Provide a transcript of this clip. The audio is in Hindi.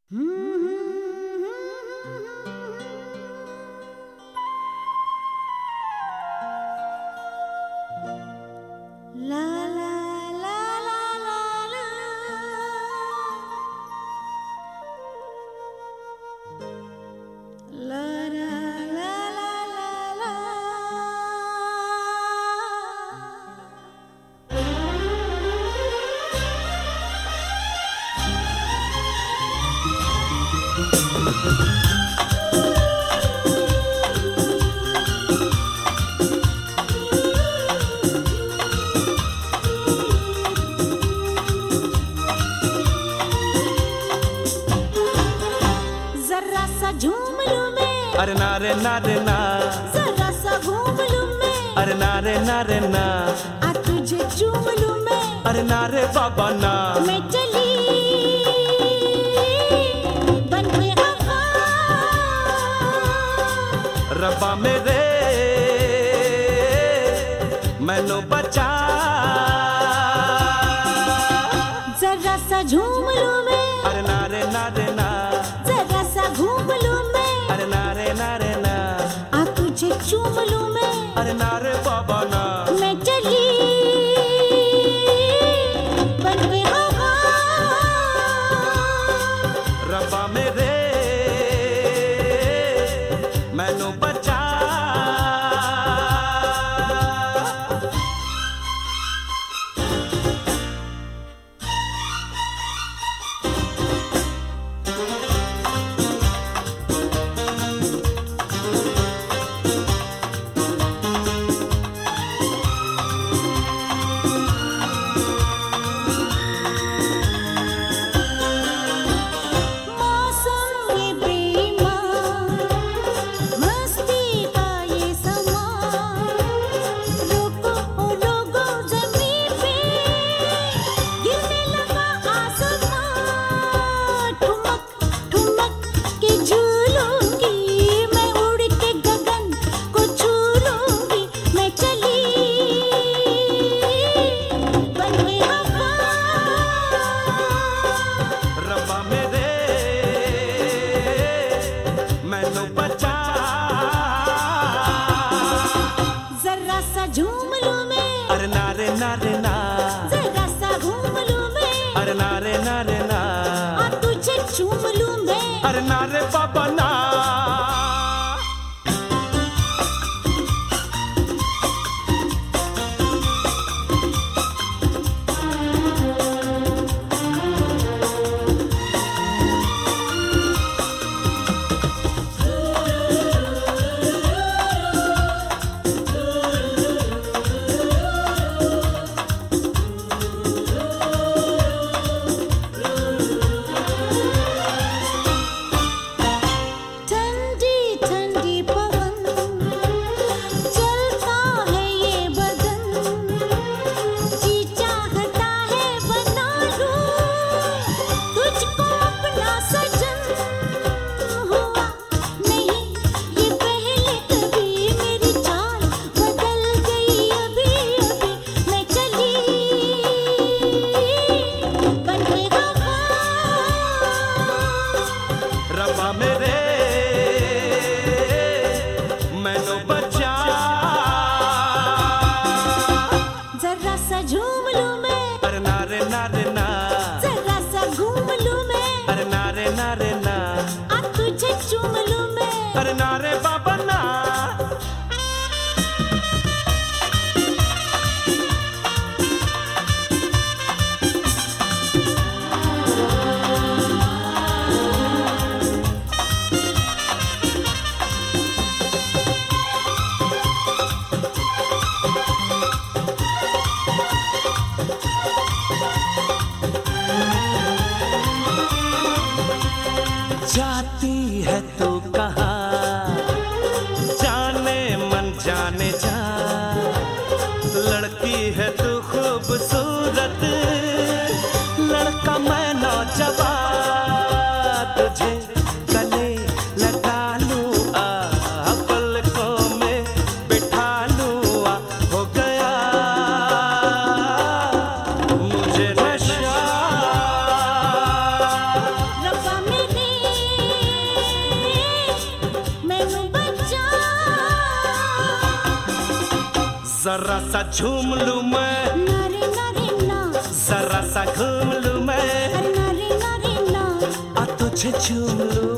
La la la la la la. La la la la la la. जरा सा झूम लूं मैं, अरे ना रे ना रे ना, जरा सा घूम लूं मैं, अरे ना रे ना रे ना, आ तुझे चूम लूं मैं, अरे ना रे बाबा ना, मैं चली बन के हवा, रब्बा मेरे मैनू बचा। जरा सा झूम लूं मैं, अरे ना रे ना रे ना, जरा सा घूम लूं मैं, अरे ना रे ना रे ना, आ तुझे चूम लूं मैं, अरे ना रे बाबा ना, मैं चली बन के हवा, रब्बा मेरे मैनू बचा। मौसम ये बेईमान, मस्ती का ये समा, रुको ओ लोगो ज़मीन पे, गिरने लगा आसमां, ठुमक ठुमक के झूलूंगी, मैं उड़ के गगन को छू लूंगी, मैं चली बन के हवा, रब्बा मेरे मैनू बचा। जरा सा झूम लूं मैं, अरे ना रे ना रे ना, जरा सा घूम लूं मैं, अरे ना रे ना रे ना, आ तुझे चूम लूं मैं, अरे ना रे बाबा ना। ठंडी ठंडी पवन, चलता है ये बदन, जी चाहता है बना लूं तुझको अपना सजन, हुआ नहीं ये पहले कभी, मेरी चाल बदल गई अभी अभी, मैं चली बन के हवा, रब्बा मेरे मैनू बचा। जरा सा झूम लूं मैं, अरे ना रे ना रे ना, जरा सा घूम लूं मैं, अरे ना रे ना रे ना, आ तुझे चूम लूं मैं, अरे ना रे बाबा ना। जाती है तू कहाँ, जाने मन जाने जा, लड़की है तू खूबसूरत, लड़का मैं नौजवान, तुझे गले लगा लूं आ, पलकों में बिठा लूं आ, हो गया मुझे नशा। रब्बा मेरे जरा सा झूम लूं मैं, नारे नारे ना, जरा सा घूम लूं मैं, नारे नारे ना, आ तुझे झूम लूं।